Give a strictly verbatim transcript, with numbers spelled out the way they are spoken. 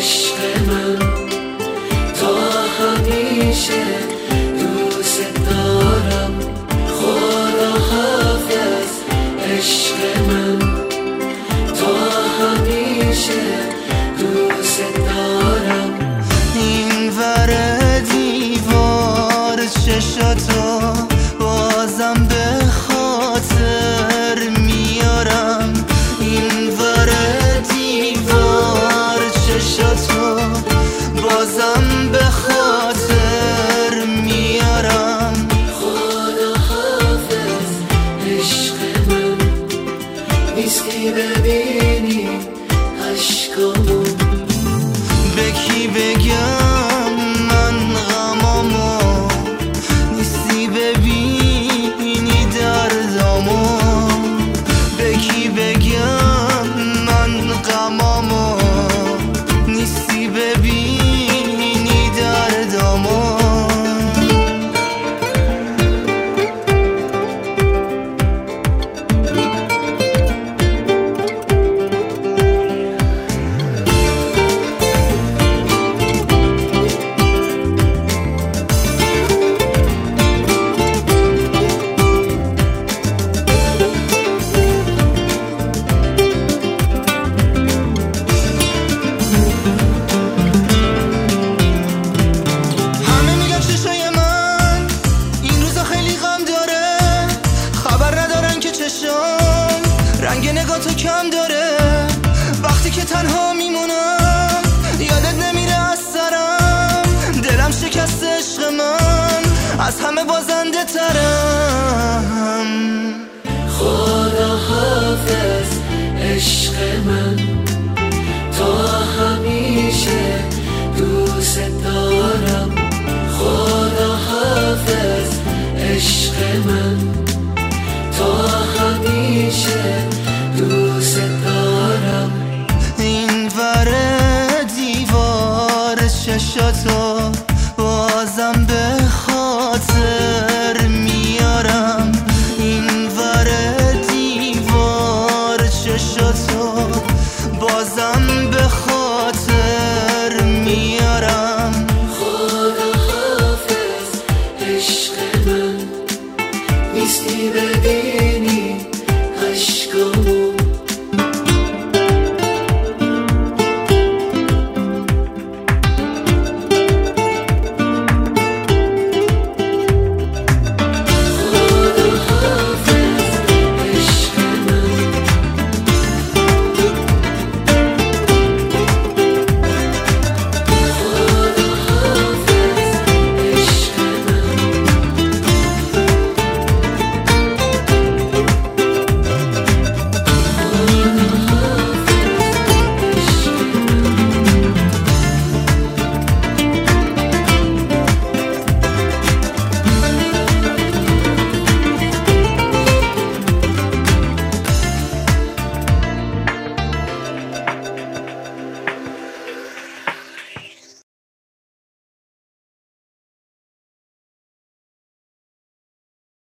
عشق من، تا همیشه دوست دارم. خدا حافظ عشق من، تا همیشه دوست دارم. این ور دیوار چشاتو بازم به خاطر میارم. این ور دیوار چشاتو بازم به خاطر میارم. خدا حافظ عشق من، نیستی ببینی عشقامو. به کی بگم من غمامو، نیستی ببینی دردامو. به کی بگم من غمامو، نیستی ببینی دردامو. رنگ نگاه تو کم داره، وقتی که تنها میمونم یادت نمیره از سرم. دلم شکست عشق من، از همه بازنده ترم. خدا حافظ عشق من،